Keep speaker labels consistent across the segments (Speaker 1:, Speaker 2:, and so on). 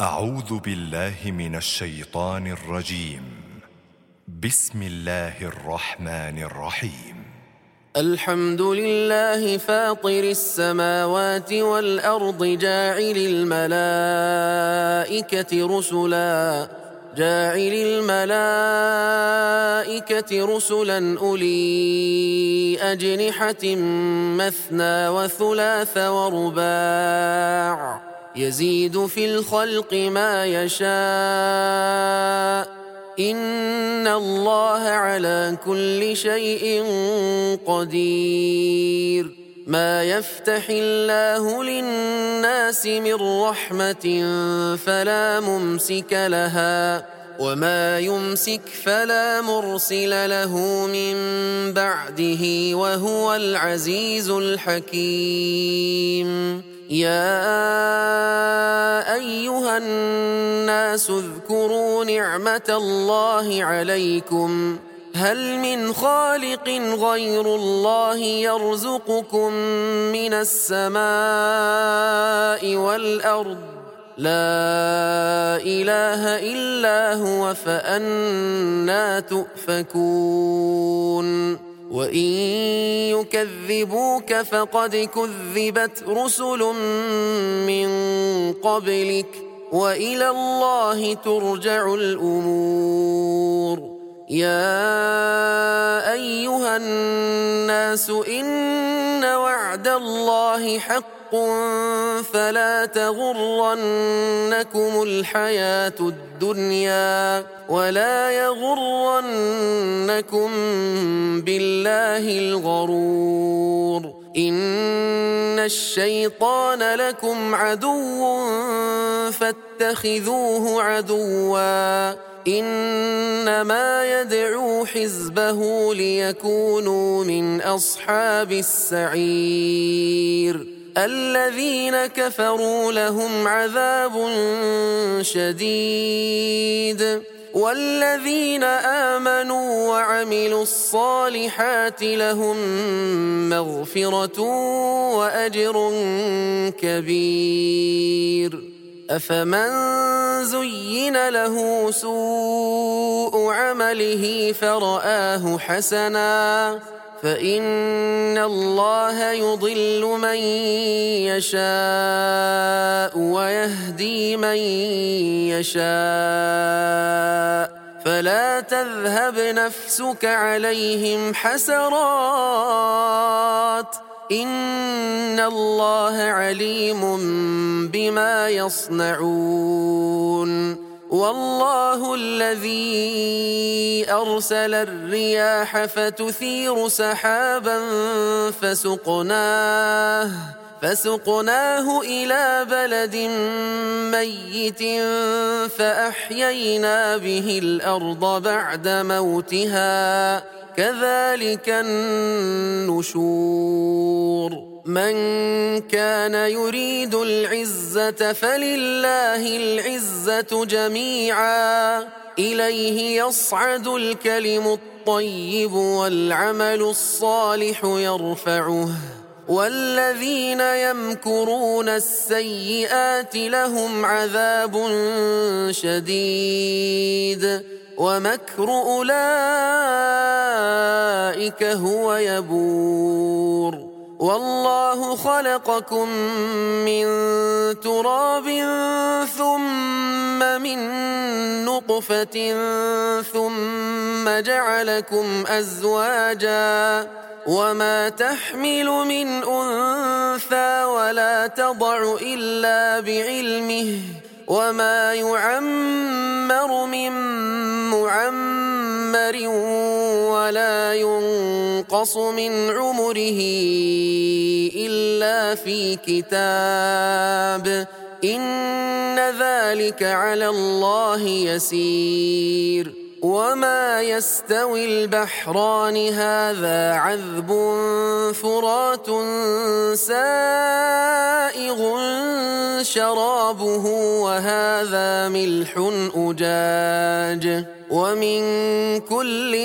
Speaker 1: أعوذ بالله من الشيطان الرجيم. بسم الله الرحمن الرحيم.
Speaker 2: الحمد لله فاطر السماوات والأرض جاعل الملائكة رسلا أولي أجنحة مثنى وثلاث ورباع يزيد في الخلق ما يشاء إن الله على كل شيء قدير. ما يفتح الله للناس من رحمة فلا ممسك لها وما يمسك فلا مرسل له من بعده وهو العزيز الحكيم. يا أيها الناس اذكروا نعمة الله عليكم هل من خالق غير الله يرزقكم من السماء والأرض لا إله إلا هو فأنى تؤفكون. وإن يكذبوك فقد كذبت رسل من قبلك وإلى الله ترجع الأمور. يا أيها الناس إن وعد الله حق فلا تغرنكم الحياة الدنيا ولا يغرنكم بالله الغرور. إن الشيطان لكم عدو فاتخذوه عدوا إنما يدعو حزبه ليكونوا من أصحاب السعير. الذين كفروا لهم عذاب شديد والذين آمنوا وعملوا الصالحات لهم مغفرة وأجر كبير. أفمن زين له سوء عمله فرآه حسنا فإن الله يضل من يشاء ويهدي من يشاء فلا تذهب نفسك عليهم حسرات إن الله عليم بما يصنعون. والله الذي أرسل الرياح فتثير سحابا فسقناه إلى بلد ميت فأحيينا به الأرض بعد موتها كذلك النشور. من كان يريد العزة فلله العزة جميعا إليه يصعد الكلم الطيب والعمل الصالح يرفعه والذين يمكرون السيئات لهم عذاب شديد ومكر أولئك هو يبور. والله خلقكم من تراب ثم من نطفة ثم جعلكم أزواجا وما تحمل من أنثى ولا تضع إلا بعلمه وما يعمر من معمر ولا ينقص من عمره إلا في كتاب إن ذلك على الله يسير. وما يستوي البحران هذا عذب فرات سائغ شرابه وهذا ملح أجاج ومن كل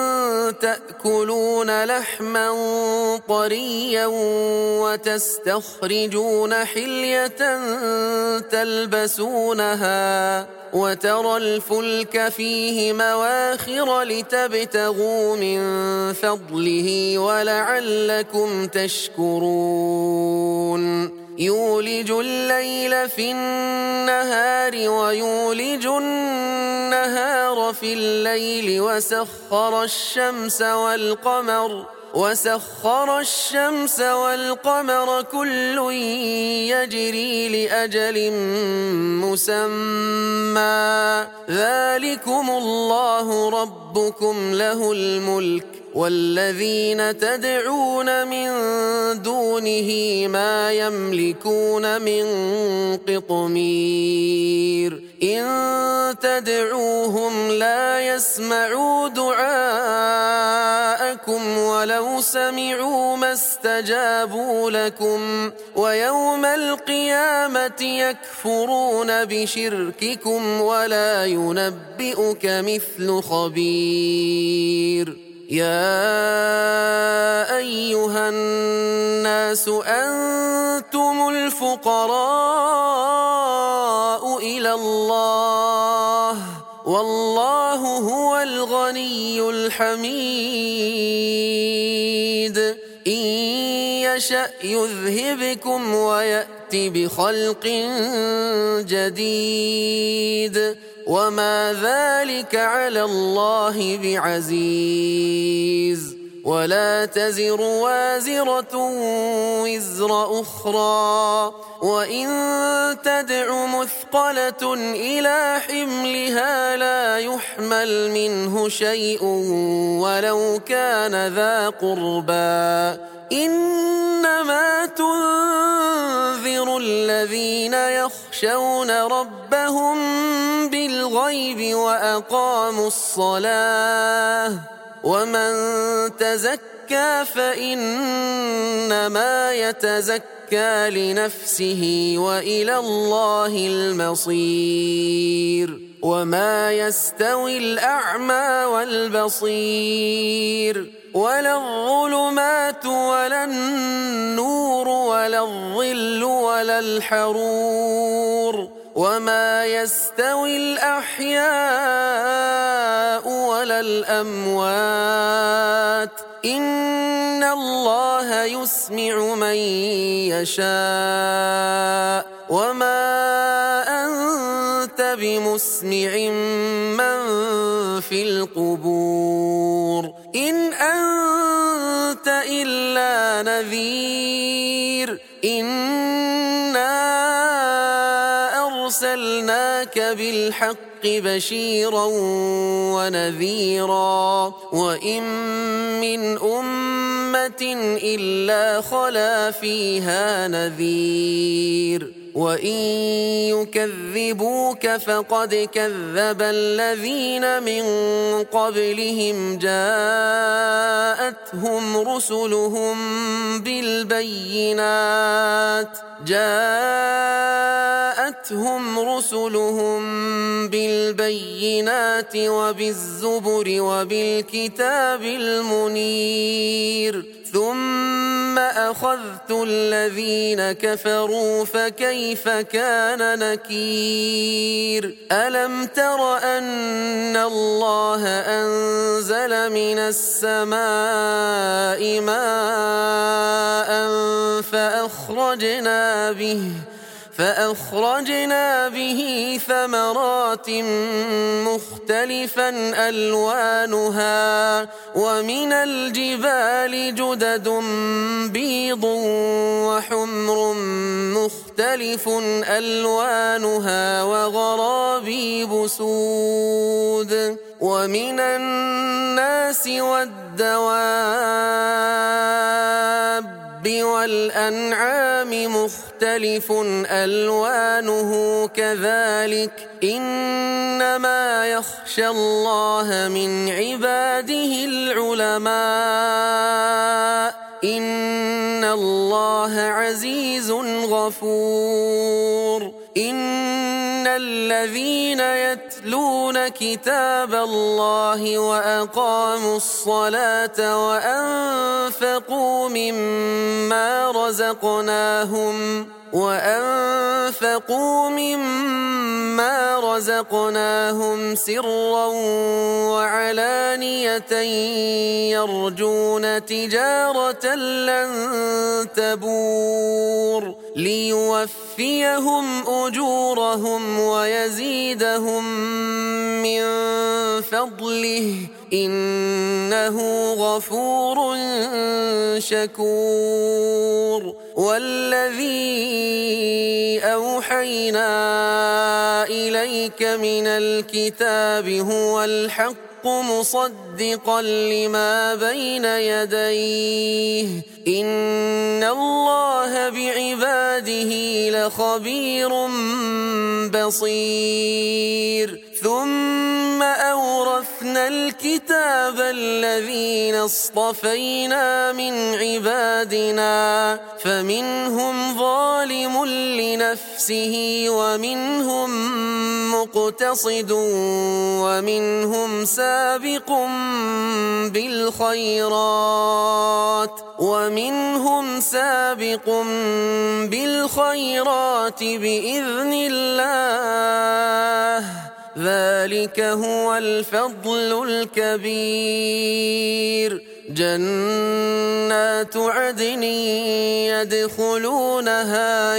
Speaker 2: تأكلون لحما طريا وتستخرجون حلية تلبسونها وترى الفلك فيه مواخر لتبتغوا من فضله ولعلكم تشكرون يولج الليل في النهار ويولج النهار في الليل وسخر الشمس والقمر كل يجري لأجل مسمى ذلكم الله ربكم له الملك والذين تدعون من دونه ما يملكون من قطمير إن تدعوهم لا يسمعوا دعاءكم ولو سمعوا ما استجابوا لكم ويوم القيامة يكفرون بشرككم ولا ينبئك مثل خبير يا أيها الناس أنتم الفقراء إلى الله والله هو الغني الحميد إن يشأ يذهبكم ويأت بخلق جديد وما ذلك على الله بعزيز ولا تزر وازرة وزر أخرى وإن تدع مثقلة إلى حملها لا يحمل منه شيء ولو كان ذا قربى إنما تنذر الذين يخشون ربهم بالغيب وأقاموا الصلاة ومن تزكى فإنما يتزكى لنفسه وإلى الله المصير وما يستوي الأعمى والبصير ولا الظلمات ولا النور ولا الظل ولا الحرور وما يستوي الأحياء ولا الأموات إن الله يسمع من يشاء وما أنت بمسمع من في القبور إن أنت إلا نذير إنا أرسلناك بالحق بشيرا ونذيرا وإن من أمة إلا خلا فيها نذير وإن يكذبوك فقد كذب الذين من قبلهم جاءتهم رسلهم بالبينات وبالزبر وبالكتاب المنير ثم أخذت الذين كفروا فكيف كان نكير ألم تر أن الله أنزل من السماء ماء فأخرجنا به ثمرات مختلفا ألوانها ومن الجبال جدد بيض وحمر مختلف ألوانها وغرابيب سود ومن الناس والدواب والأنعام مختلف ألوانه كذلك إنما يخشى الله من عباده العلماء إن الله عزيز غفور إن الذين يتلون كتاب الله وأقاموا الصلاة وأنفقوا مما رزقناهم سرا وعلانية يرجون تجارة لن تبور ليوفيهم أجورهم ويزيدهم من فضله إنه غفور شكور. والذي أوحينا إليك من الكتاب هو الحق مصدقا لما بين يديه إن الله بعباده لخبير بصير. ثم أورثنا الكتاب الذين اصطفينا من عبادنا فمنهم ظالم لنفسه ومنهم مقتصد ومنهم سابق بالخيرات بإذن الله ذلك هو الفضل الكبير. جنات عدن يدخلونها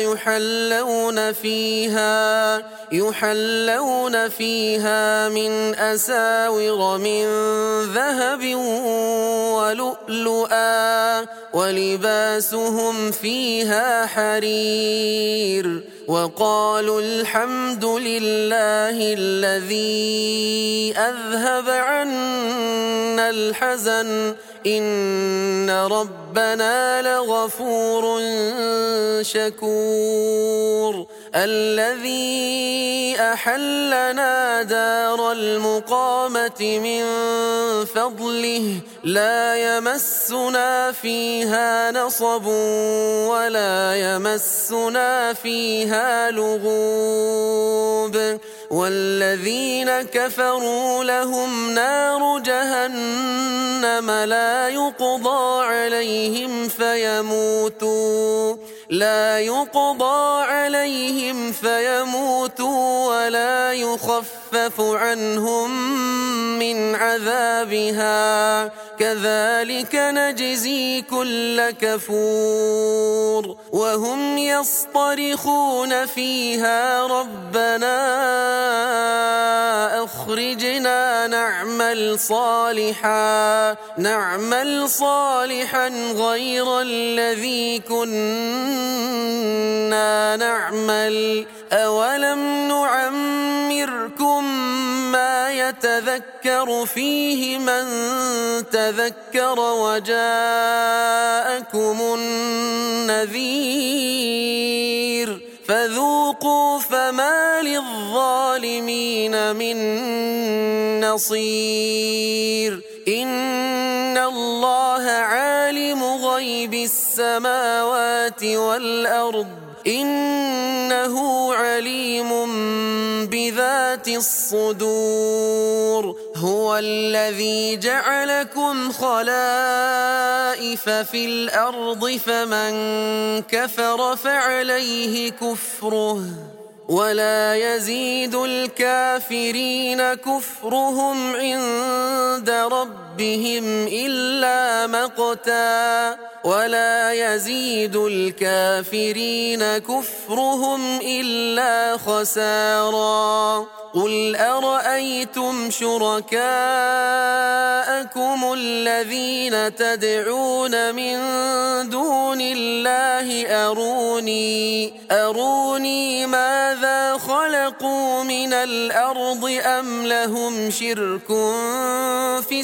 Speaker 2: يحلون فيها من أساور من ذهب ولؤلؤا ولباسهم فيها حرير. وقالوا الحمد لله الذي أذهب عنا الحزن إن ربنا لغفور شكور. الذي أحلنا دار المقامة من فضله لا يمسنا فيها نصب ولا يمسنا فيها لغوب. والذين كفروا لهم نار جهنم لا يقضى عليهم فيموتوا ولا يخفف عنهم من عذابها كذلك نجزي كل كفور. وهم يصطرخون فيها ربنا أخرجنا نعمل صالحا غير الذي كنا نعمل أولم نعمركم ما يتذكر فيه من تذكر وجاءكم النذير فذوقوا فما للظالمين من نصير. إن الله عالم غيب السماوات والأرض إنه عليم بذات الصدور. هو الذي جعلكم خلائف في الأرض فمن كفر فعليه كفره ولا يزيد الكافرين كفرهم عند ربهم إلا مقتا ولا يزيد الكافرين كفرهم إلا خسارا. قل أرأيتم شركاءكم الذين تدعون من دون الله أروني ماذا خلقوا من الأرض أم لهم شرك في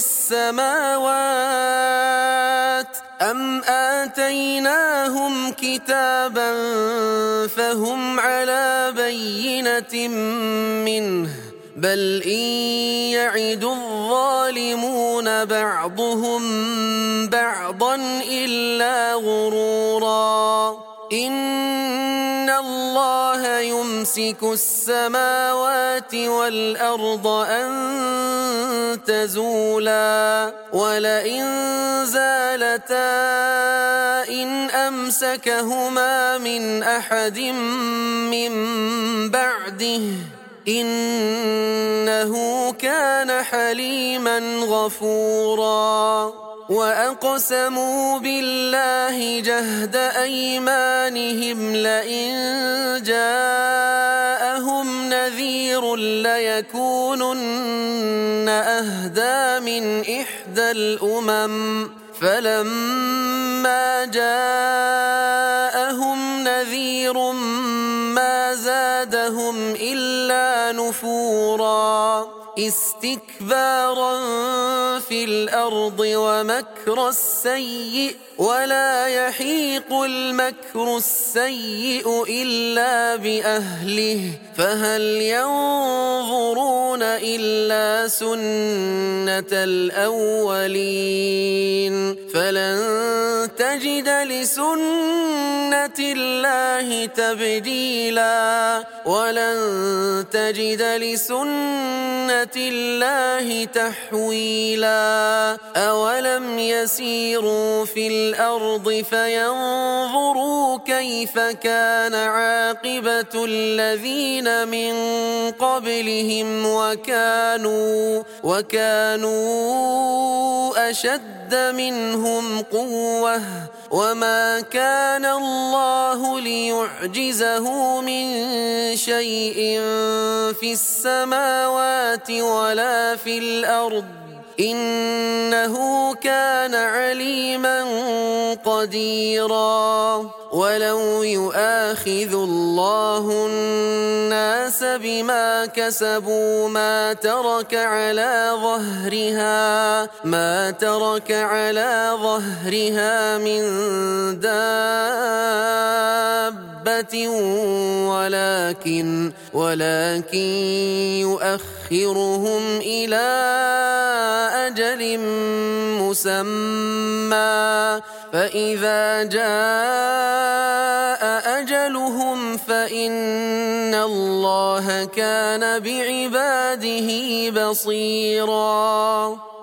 Speaker 2: السماوات أم آتيناهم كتابا فهم على بينة منه بل إن يعد الظالمون بعضهم بعضا إلا غرورا. إن الله يمسك يمسك السماوات والأرض أن تزولا ولئن زالتا إن أمسكهما من أحد من بعده إنه كان حليما غفورا وأقسموا بالله جهد أيمانهم لئن جاءهم نذير ليكونن أهدى من إحدى الأمم فلما جاءهم نذير ما زادهم إلا نفورا استكبارا في الأرض ومكر السيء ولا يحيق المكر السيء إلا بأهله فهل ينظرون إلا سنة الأولين فلن تجد لسنة الله تبديلا ولن تجد لسنة الله تحويلا أولم يسيروا في الأرض فينظروا كيف كان عاقبة الذين من قبلهم وكانوا أشد منهم قوة وما كان الله ليعجزه من شيء في السماوات ولا في الأرض إنه كان عليما قديرا ولو يؤاخذ الله الناس بما كسبوا ما ترك على ظهرها من دابة ولكن يؤخرهم إلى أجل مسمى فإذا جاء أجلهم فإن الله كان بعباده بصيرا